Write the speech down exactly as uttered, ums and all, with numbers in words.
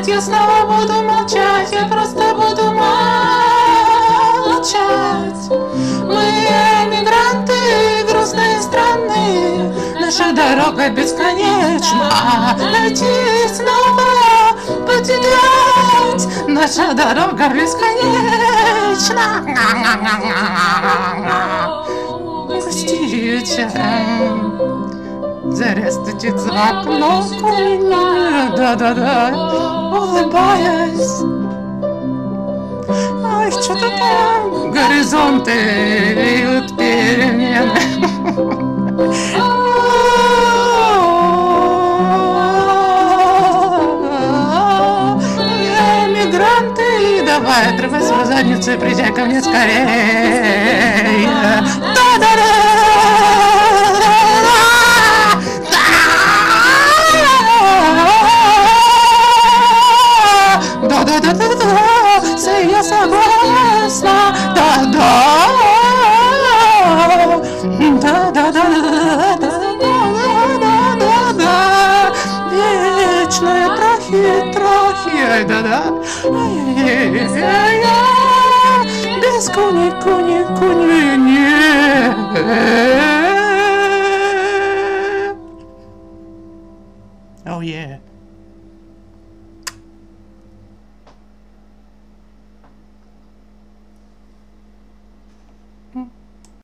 я снова буду молчать, я просто буду молчать. Мы эмигранты, грустные страны, наша дорога бесконечна. Найти снова, потерять, наша дорога бесконечна. Грустите, заря стучит за окном, да-да-да, улыбаясь. Ай, что-то там горизонты веют перемены. Эмигранты, давай, отрывай свою задницу и приезжай ко мне скорее. Да-да-да. Да-да-да-да-да, я согласна, да-да, да-да-да-да-да-да-да-да, вечная трахи, трахи, ай-да-да, ай-яй-яй-яй, без куни, куни, куни, нет. Oh yeah.